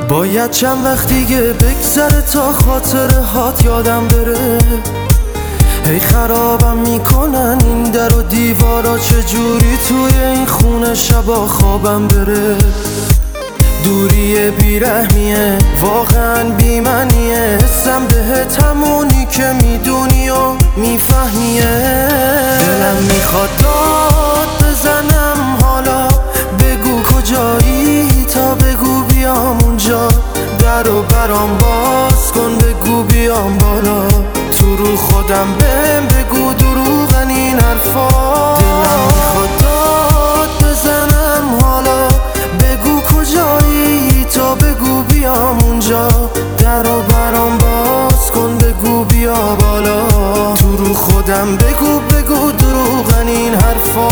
باید چند وقت دیگه بگذره تا خاطره هات یادم بره. هی خرابم میکنن این در و دیوارا، چجوری توی این خونه شبا خوابم بره. دوری بیرحمیه واقعا بیمنیه، حسم بهت همونی که میدونی و میفهمیه. دلم میخواد داد بزنم حالا، بگو کجایی تا بگو بیام اونجا. در و برام باز کن بگو بیام بالا، تو رو خودم بهم بگو دروغن این حرفا. دلم میخواد داد بزنم حالا، بگو کجایی تا بگو بیام اونجا. در و برام باز کن بگو بیا بالا، تو رو خودم بگو دروغن این حرفا.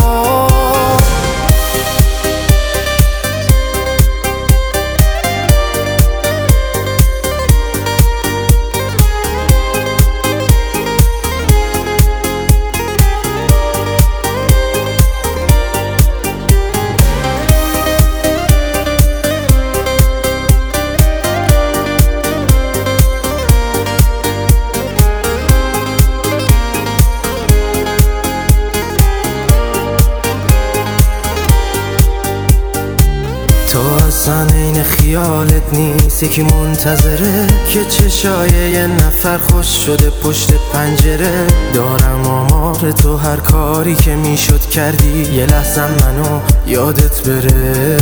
تو اصلا این خیالت نیست، یکی منتظره که چشای یه نفر خوش شده پشت پنجره. دارم آمار تو هر کاری که میشد کردی، یه لحظه منو یادت بره.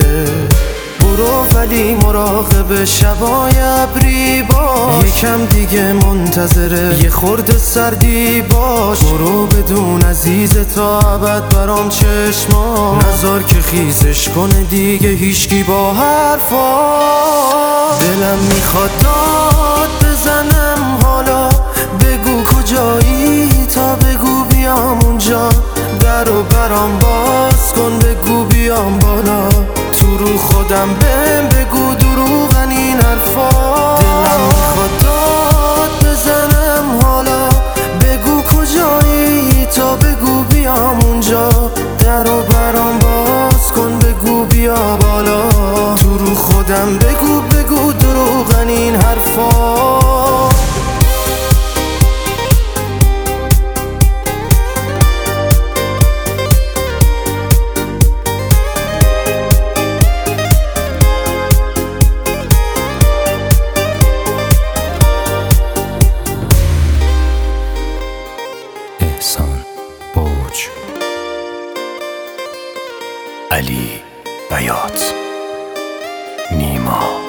برو ولی مراقب شبای ابری باش، یکم دیگه منتظره یه خورده سردی باش. برو بدون عزیز تا ابد برام چشما، نذار که خیسش کنه دیگه هیچکی با حرفا. دلم میخواد داد بزنم حالا، بگو کجایی تا بگو بیام اونجا. در و برام باز کن بگو بیام بالا، تو رو خودم بهم بگو دروغن این حرفا. دلم میخواد داد بزنم حالا، بگو کجایی تا بگو بیام اونجا. در و برام باز کن بگو بیا بالا، تو رو خودم بگو دروغن این حرفا. احسان بوج، علی بیات، نیما.